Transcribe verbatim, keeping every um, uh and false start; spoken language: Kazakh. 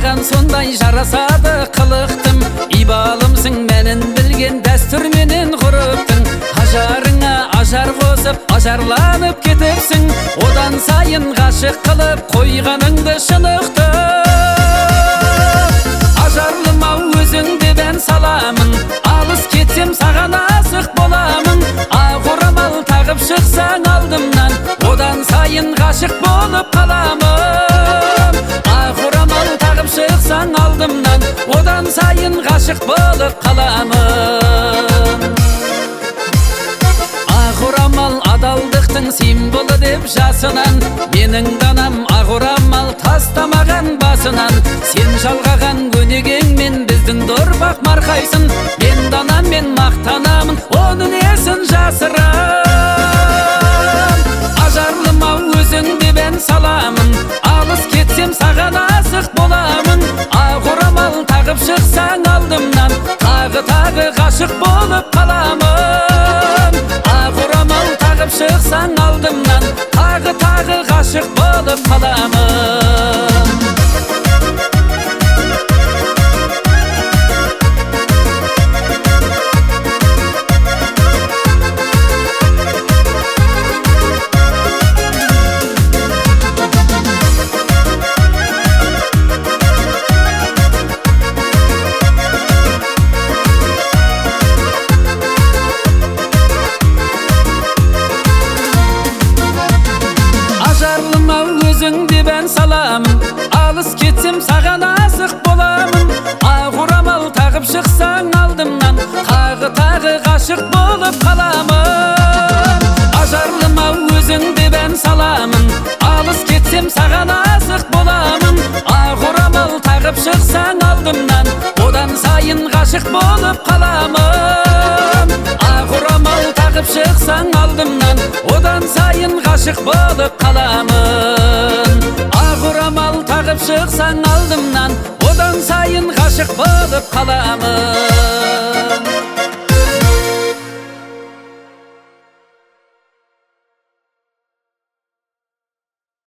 маған сондай жарасады қылықтым. Ибалымсың мәнін білген дәстүр менен ғұрыптың. Ажарыңа ажар қосып, ажарланып кетіпсің. Одан сайын ғашық қылып қойғаныңды шынықты. Ажарлымау өзіңде бән саламын, алыс кетсем саған асық боламын. Ақ орамал тағып шықсаң алдымнан, одан сайын ғашық болып қаламын. Ақ орамал тағып шықсаң алдымнан, одан сайын ғашық болып қаламын. Ақ орамал адалдықтың символы деп жасынан, менің данам ақ орамал тастамаған басынан. Сен жалғаған өнегеңмен біздің дорбақ марқайсын. Мен данаммен мақтанамын, оның несін жасырам. Ажарлымау өзіңде бән саламын, алыс кетсем саған асық боламын. Ақ орамал тағып шықсаң алдымнан, тағы тағы ғашық болып қаламын. Ақ орамал тағып шықсаң алдымнан, тағы тағы ғашық болып қаламын. Өзіңде бән саламын, алыс кетсем саған асық боламын. Ақ орамал тағып шықсаң алдымнан, тағы тағы ғашық болып қаламын. Ажарлымау өзіңде бән саламын, алыс кетсем саған асық боламын. Ақ орамал тағып шықсаң алдымнан, одан сайын ғашық болып қаламын. Ақ орамал тағып шықсаң алдымнан, одан сайын ғашық болып қаламын. Ақ орамал тағып шықсаң алдымнан, одан сайын ғашық болып қаламын.